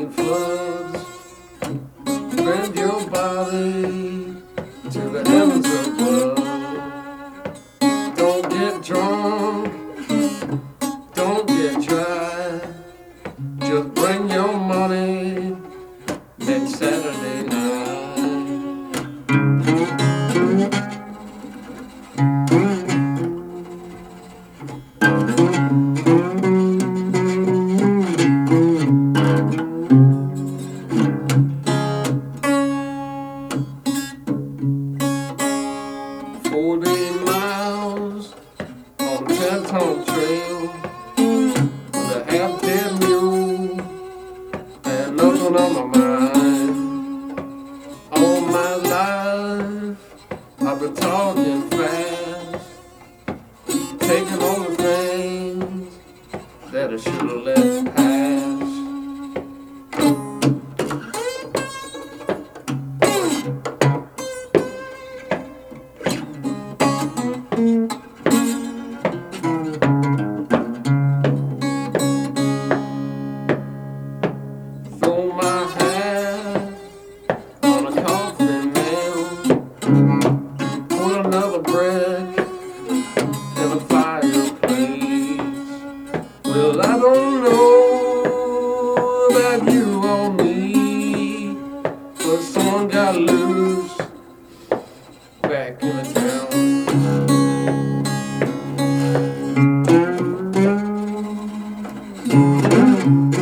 in floods. Bend your body to the heavens above. Don't get drunk, don't get dry. Just bring your money next Saturday night. Miles on the 10-ton trail with a half-dead mule and nothing on my mind. All my life I've been talking fast, taking all the things that I should have let pass. Throw my hat on a coffin nail, put another brick in the fireplace. Well, I don't know about you or me, but someone got loose back in the town.